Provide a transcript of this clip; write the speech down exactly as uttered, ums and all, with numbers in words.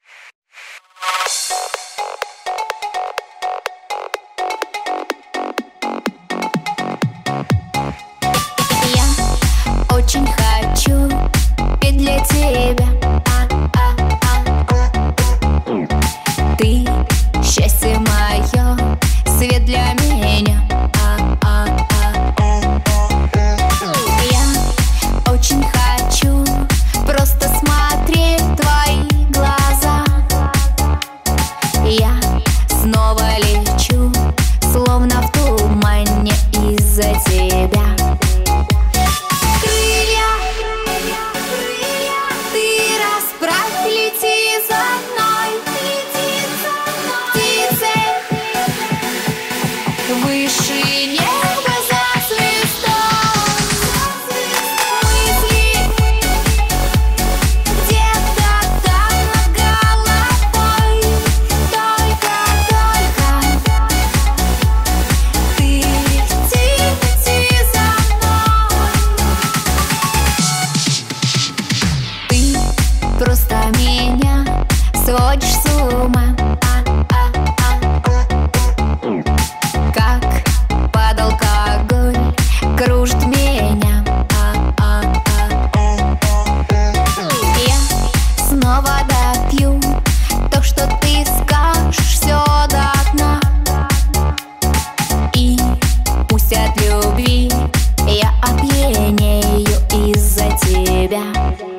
Я очень хочу петь для тебя. Ты счастье мое, свет для меня. Я очень хочу просто смотреть в твои глаза. Я снова лечу, словно в тумане из-за тебя. Выше неба за звездой мысли где-то там над головой. Только, только ты лети за мной. Ты просто меня сводишь с ума. Кружит меня. Я снова допью то, что ты скажешь, все до дна. И пусть от любви я опьянею из-за тебя.